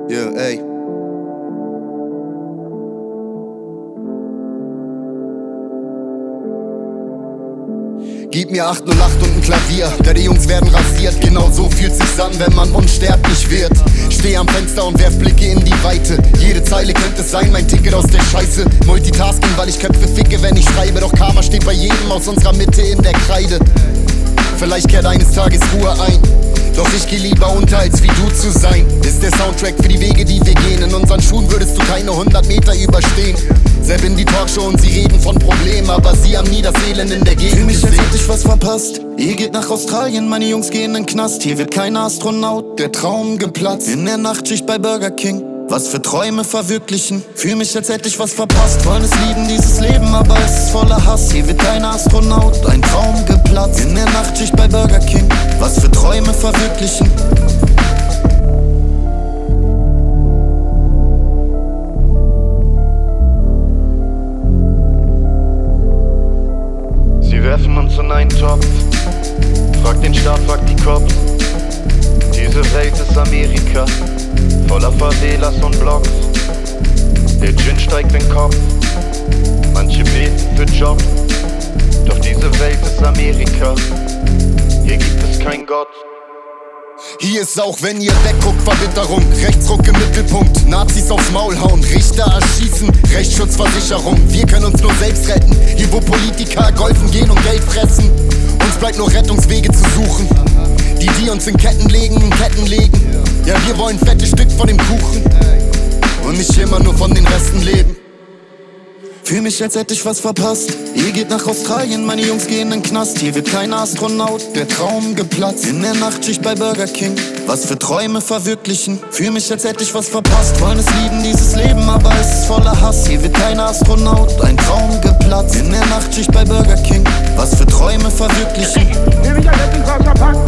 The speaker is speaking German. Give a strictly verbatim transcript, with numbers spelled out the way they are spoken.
Yeah, ey. Gib mir acht null acht und ein Klavier, ja, die Jungs werden rasiert. Genau so fühlt sich's an, wenn man unsterblich wird. Steh am Fenster und werf Blicke in die Weite. Jede Zeile könnte sein, mein Ticket aus der Scheiße. Multitasking, weil ich Köpfe ficke, wenn ich schreibe. Doch Karma steht bei jedem aus unserer Mitte in der Kreide. Vielleicht kehrt eines Tages Ruhe ein, doch ich geh lieber unter, als wie du zu sein. Ist der Soundtrack für die Wege, die wir gehen. In unseren Schuhen würdest du keine hundert Meter überstehen. Selbst in die Talkshow und sie reden von Problemen, aber sie haben nie das Elend in der Gegend Fühl mich, gesehen. als hätte ich was verpasst. Ihr geht nach Australien, meine Jungs gehen in den Knast. Hier wird kein Astronaut, der Traum geplatzt. In der Nachtschicht bei Burger King, was für Träume verwirklichen. Fühl mich, als hätte ich was verpasst. Wollen es lieben, dieses Leben, aber es ist voller Hass. Hier wird kein Astronaut, ein Traum geplatzt. In der Nachtschicht bei Burger King, was für Träume verwirklichen. Sie werfen uns in einen Topf, frag den Staat, frag die Cops. Diese Welt ist Amerika, voller Favelas und Blocks. Der Gin steigt in den Kopf, manche beten für Job. Doch diese Welt ist Amerika, hier gibt es keinen Gott. Hier ist auch, wenn ihr wegguckt, Verbitterung, Rechtsruck im Mittelpunkt, Nazis aufs Maul hauen, Richter erschießen, Rechtsschutzversicherung. Wir können uns nur selbst retten, hier wo Politiker golfen gehen und Geld fressen. Uns bleibt nur Rettungswege zu suchen, die die uns in Ketten legen, in Ketten legen. Ja, wir wollen ein fettes Stück von dem Kuchen und nicht immer nur von den Resten leben. Fühl mich, als hätte ich was verpasst. Ihr geht nach Australien, meine Jungs gehen in den Knast. Hier wird kein Astronaut, der Traum geplatzt. In der Nachtschicht bei Burger King, was für Träume verwirklichen. Fühl mich, als hätte ich was verpasst. Wollen es lieben, dieses Leben, aber es ist voller Hass. Hier wird kein Astronaut, ein Traum geplatzt. In der Nachtschicht bei Burger King, was für Träume verwirklichen. Fühl mich, als hätte ich was verpasst.